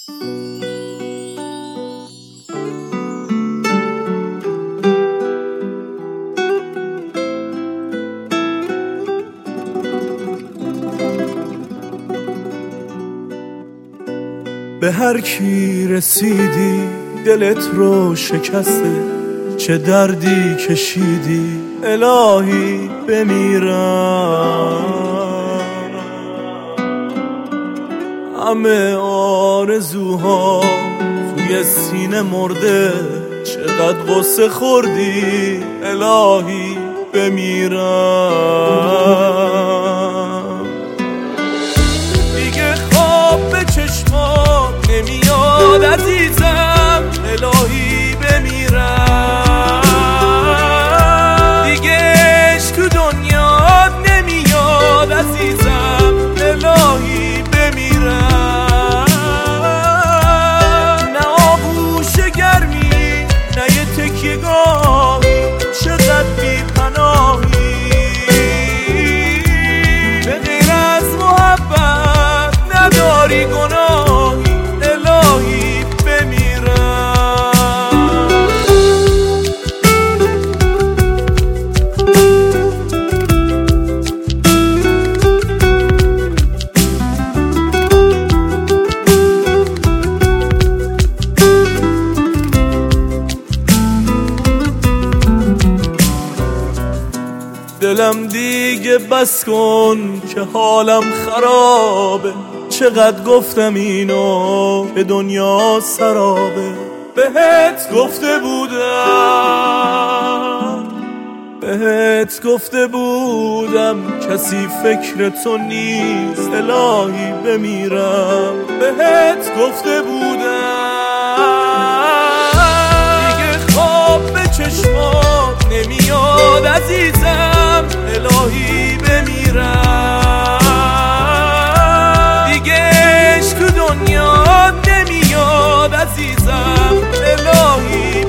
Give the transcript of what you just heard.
به هر کی رسیدی دلت رو شکسته، چه دردی کشیدی الهی بمیرم. همه آرزوها توی سینه مرده، چقدر غصه خوردی الهی بمیرم. دیگه خواب به چشمات نمیاد عزیزم الهی بمیرم. دیگه عشق تو دنیات نمیاد عزیزم الهی بمیرم. نه آغوش گرمی نه یه تکیه گاهی، چقدر بی پناهی. به غیر از محبت نداری گناهی الهی بمیرم. دلم دیگه بس کن که حالم خرابه، چقدر گفتم اینو که دنیا سرابه. بهت گفته بودم کسی فکر تو نیست الهی بمیرم. بهت گفته بودم دیگه خواب به چشمات نمیاد عزیزم الهی بمیرم. دیگه عشق تو دنیا نمیاد عزیزم الهی